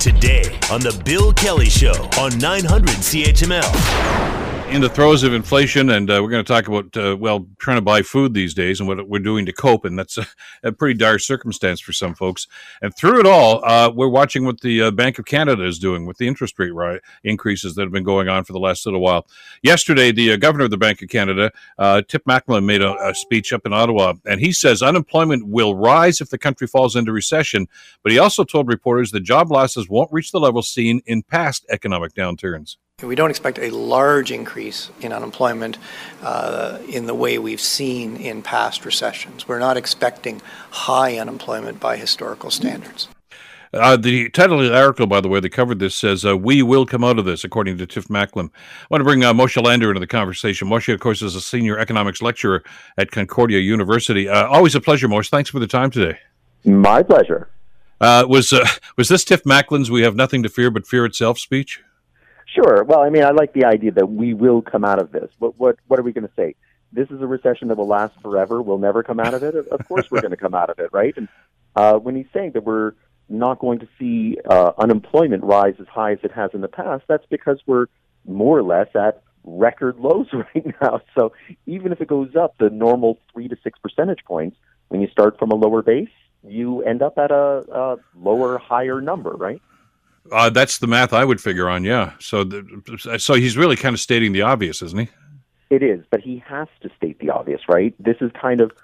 today on The Bill Kelly Show on 900 CHML. In the throes of inflation, and we're going to talk about, trying to buy food these days and what we're doing to cope, and that's a pretty dire circumstance for some folks. And through it all, we're watching what the Bank of Canada is doing with the interest rate increases that have been going on for the last little while. Yesterday, the governor of the Bank of Canada, Tiff Macklem, made a speech up in Ottawa, and he says unemployment will rise if the country falls into recession, but he also told reporters that job losses won't reach the level seen in past economic downturns. We don't expect a large increase in unemployment in the way we've seen in past recessions. We're not expecting high unemployment by historical standards. The title of the article, by the way, that covered this says, we will come out of this, according to Tiff Macklem. I want to bring Moshe Lander into the conversation. Moshe, of course, is a senior economics lecturer at Concordia University. Always a pleasure, Moshe. Thanks for the time today. My pleasure. Was this Tiff Macklem's "We have nothing to fear but fear itself" speech? Sure. Well, I mean, I like the idea that we will come out of this. What are we going to say? This is a recession that will last forever. We'll never come out of it. Of course we're going to come out of it, right? And when he's saying that we're not going to see unemployment rise as high as it has in the past, that's because we're more or less at record lows right now. So even if it goes up the normal 3 to 6 percentage points, when you start from a lower base, you end up at a lower, higher number, right? That's the math I would figure on, yeah. So he's really kind of stating the obvious, isn't he? It is, but he has to state the obvious, right? This is kind of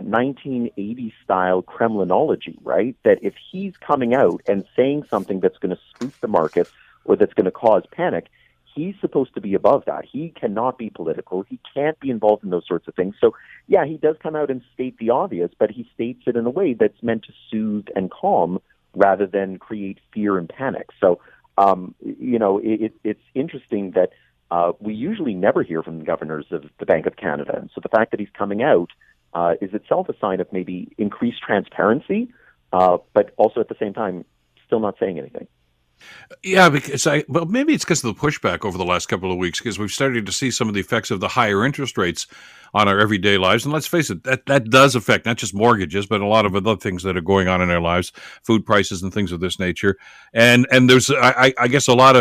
1980s-style Kremlinology, right? That if he's coming out and saying something that's going to spook the market or that's going to cause panic, he's supposed to be above that. He cannot be political. He can't be involved in those sorts of things. So, yeah, he does come out and state the obvious, but he states it in a way that's meant to soothe and calm rather than create fear and panic. So, it's interesting that we usually never hear from the governors of the Bank of Canada. And so the fact that he's coming out is itself a sign of maybe increased transparency, but also at the same time, still not saying anything. Yeah, maybe it's because of the pushback over the last couple of weeks, because we've started to see some of the effects of the higher interest rates on our everyday lives. And let's face it, that does affect not just mortgages, but a lot of other things that are going on in our lives, food prices and things of this nature. And there's, I guess, a lot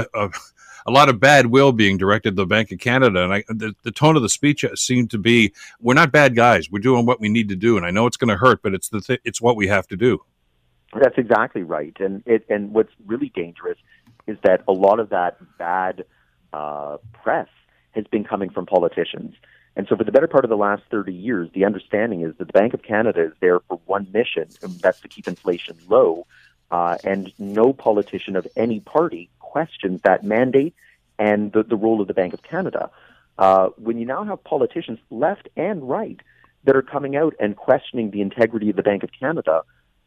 of bad will being directed at the Bank of Canada. And the tone of the speech seemed to be, we're not bad guys. We're doing what we need to do. And I know it's going to hurt, but it's what we have to do. That's exactly right. And what's really dangerous is that a lot of that bad press has been coming from politicians. And so for the better part of the last 30 years, the understanding is that the Bank of Canada is there for one mission, and that's to keep inflation low. And no politician of any party questions that mandate and the role of the Bank of Canada. When you now have politicians, left and right, that are coming out and questioning the integrity of the Bank of Canada,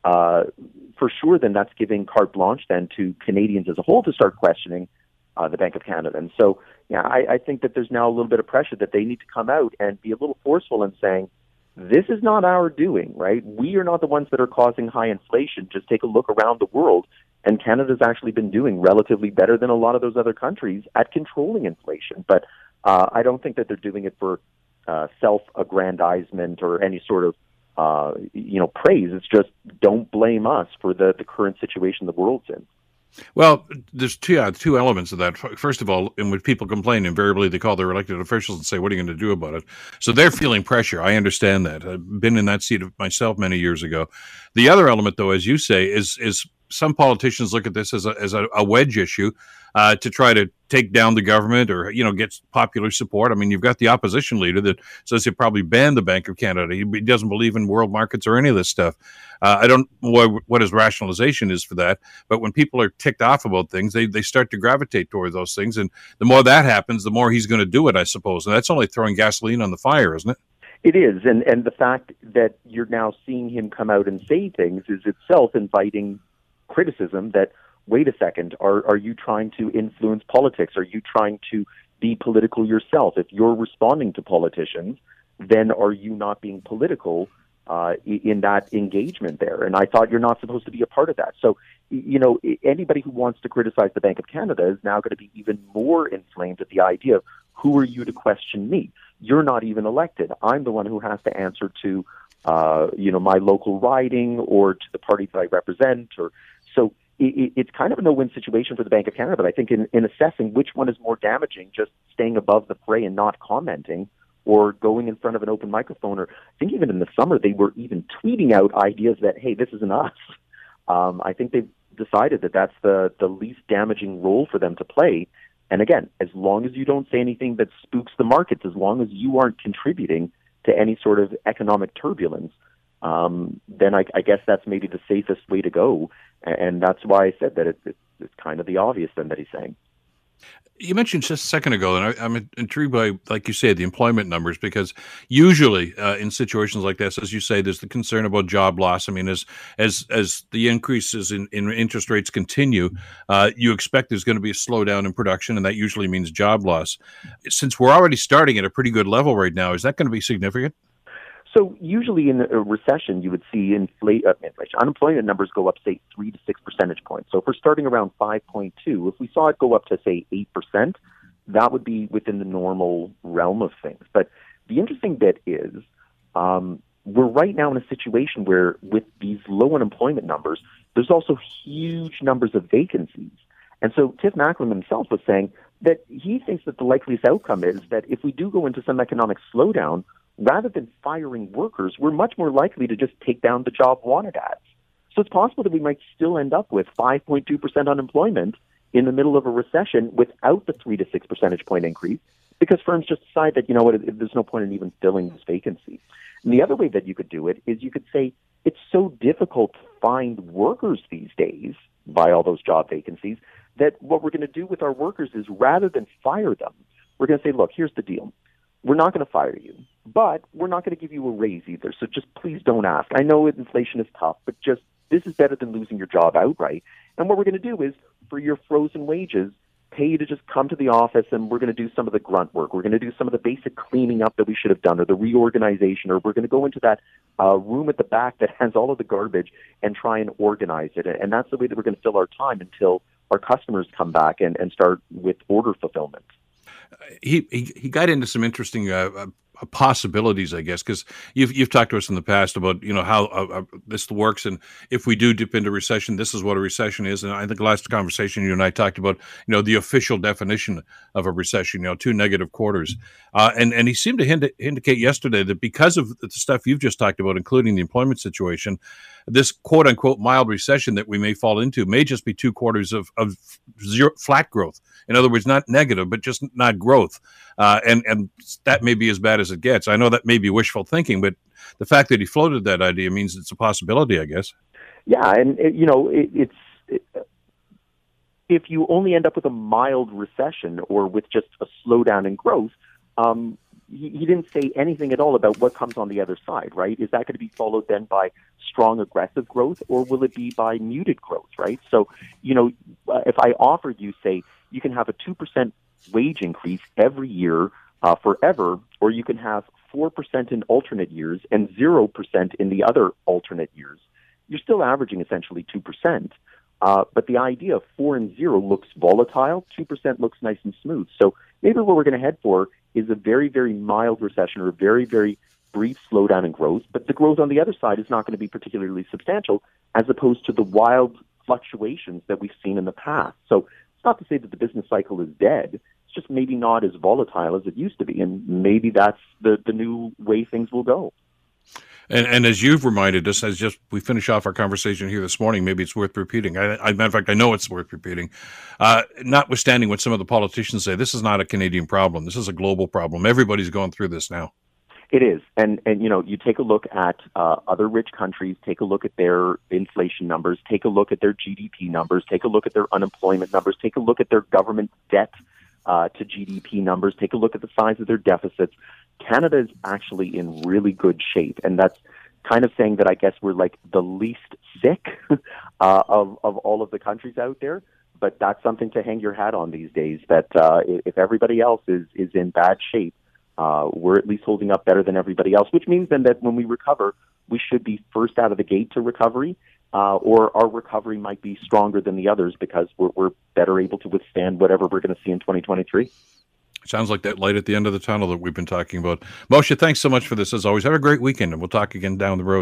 for sure, then that's giving carte blanche then to Canadians as a whole to start questioning the Bank of Canada. And so, yeah, I think that there's now a little bit of pressure that they need to come out and be a little forceful in saying, this is not our doing, right? We are not the ones that are causing high inflation. Just take a look around the world, and Canada's actually been doing relatively better than a lot of those other countries at controlling inflation. But I don't think that they're doing it for self-aggrandizement or any sort of praise. It's just, don't blame us for the current situation the world's in. Well, there's two elements of that. First of all, and when people complain, invariably they call their elected officials and say, what are you going to do about it? So they're feeling pressure. I understand that. I've been in that seat myself many years ago. The other element, though, as you say, is some politicians look at this as a wedge issue to try to take down the government or, get popular support. I mean, you've got the opposition leader that says he'll probably ban the Bank of Canada. He doesn't believe in world markets or any of this stuff. I don't know what his rationalization is for that, but when people are ticked off about things, they start to gravitate toward those things. And the more that happens, the more he's going to do it, I suppose. And that's only throwing gasoline on the fire, isn't it? It is. And the fact that you're now seeing him come out and say things is itself inviting criticism that, wait a second, are you trying to influence politics? Are you trying to be political yourself? If you're responding to politicians, then are you not being political in that engagement there? And I thought you're not supposed to be a part of that. So, anybody who wants to criticize the Bank of Canada is now going to be even more inflamed at the idea of, who are you to question me? You're not even elected. I'm the one who has to answer to, my local riding or to the party that I represent. So it's kind of a no-win situation for the Bank of Canada. But I think in assessing which one is more damaging, just staying above the fray and not commenting, or going in front of an open microphone, or I think even in the summer they were even tweeting out ideas that, hey, this isn't us. I think they've decided that that's the least damaging role for them to play. And again, as long as you don't say anything that spooks the markets, as long as you aren't contributing to any sort of economic turbulence, then I guess that's maybe the safest way to go. And that's why I said that it's kind of the obvious then that he's saying. You mentioned just a second ago, and I'm intrigued by, like you said, the employment numbers, because usually in situations like this, as you say, there's the concern about job loss. I mean, as the increases in interest rates continue, you expect there's going to be a slowdown in production, and that usually means job loss. Since we're already starting at a pretty good level right now, is that going to be significant? So usually in a recession, you would see inflation. Unemployment numbers go up, say, 3 to 6 percentage points. So if we're starting around 5.2, if we saw it go up to, say, 8%, that would be within the normal realm of things. But the interesting bit is we're right now in a situation where with these low unemployment numbers, there's also huge numbers of vacancies. And so Tiff Macklem himself was saying that he thinks that the likeliest outcome is that if we do go into some economic slowdown, rather than firing workers, we're much more likely to just take down the job wanted ads. So it's possible that we might still end up with 5.2% unemployment in the middle of a recession without the 3 to 6 percentage point increase, because firms just decide that, you know what, there's no point in even filling this vacancy. And the other way that you could do it is you could say it's so difficult to find workers these days by all those job vacancies that what we're going to do with our workers is rather than fire them, we're going to say, look, here's the deal. We're not going to fire you, but we're not going to give you a raise either. So just please don't ask. I know inflation is tough, but just this is better than losing your job outright. And what we're going to do is, for your frozen wages, pay you to just come to the office, and we're going to do some of the grunt work. We're going to do some of the basic cleaning up that we should have done, or the reorganization, or we're going to go into that room at the back that has all of the garbage and try and organize it. And that's the way that we're going to fill our time until our customers come back and start with order fulfillment. He got into some interesting possibilities, I guess, because you've talked to us in the past about, you know, how this works, and if we do dip into recession, this is what a recession is. And I think last conversation you and I talked about, you know, the official definition of a recession, you know, 2 negative quarters, and he seemed to indicate yesterday that because of the stuff you've just talked about, including the employment situation, this quote unquote mild recession that we may fall into may just be 2 quarters of zero flat growth. In other words, not negative, but just not growth. And that may be as bad as it gets. I know that may be wishful thinking, but the fact that he floated that idea means it's a possibility, I guess. Yeah, and if you only end up with a mild recession or with just a slowdown in growth, he didn't say anything at all about what comes on the other side, right? Is that going to be followed then by strong aggressive growth, or will it be by muted growth, right? So, you know, if I offered you, say, you can have a 2% wage increase every year forever, or you can have 4% in alternate years and 0% in the other alternate years, you're still averaging essentially 2%. But the idea of 4 and 0 looks volatile, 2% looks nice and smooth. So maybe what we're going to head for is a very, very mild recession, or a very, very brief slowdown in growth. But the growth on the other side is not going to be particularly substantial, as opposed to the wild fluctuations that we've seen in the past. So it's not to say that the business cycle is dead. It's just maybe not as volatile as it used to be. And maybe that's the new way things will go. And as you've reminded us, as just we finish off our conversation here this morning, maybe it's worth repeating. Matter of fact, I know it's worth repeating. Notwithstanding what some of the politicians say, this is not a Canadian problem. This is a global problem. Everybody's going through this now. It is. And you know, you take a look at other rich countries, take a look at their inflation numbers, take a look at their GDP numbers, take a look at their unemployment numbers, take a look at their government debt to GDP numbers, take a look at the size of their deficits. Canada is actually in really good shape, and that's kind of saying that I guess we're like the least sick of all of the countries out there. But that's something to hang your hat on these days, that if everybody else is in bad shape, we're at least holding up better than everybody else, which means then that when we recover, we should be first out of the gate to recovery, or our recovery might be stronger than the others because we're better able to withstand whatever we're going to see in 2023. Sounds like that light at the end of the tunnel that we've been talking about. Moshe, thanks so much for this as always. Have a great weekend, and we'll talk again down the road.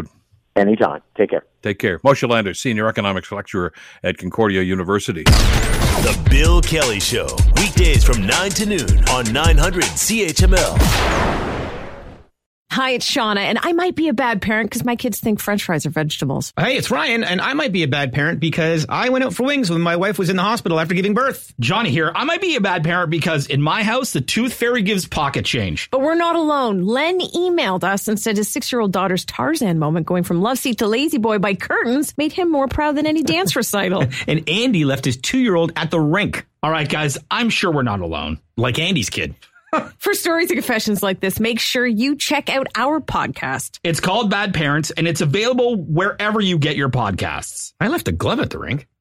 Anytime. Take care. Take care. Moshe Lander, Senior Economics Lecturer at Concordia University. The Bill Kelly Show, weekdays from 9 to noon on 900 CHML. Hi, it's Shauna, and I might be a bad parent because my kids think French fries are vegetables. Hey, it's Ryan, and I might be a bad parent because I went out for wings when my wife was in the hospital after giving birth. Johnny here. I might be a bad parent because in my house, the tooth fairy gives pocket change. But we're not alone. Len emailed us and said his 6-year-old daughter's Tarzan moment going from love seat to lazy boy by curtains made him more proud than any dance recital. And Andy left his 2-year-old at the rink. All right, guys, I'm sure we're not alone. Like Andy's kid. For stories and confessions like this, make sure you check out our podcast. It's called Bad Parents, and it's available wherever you get your podcasts. I left a glove at the rink.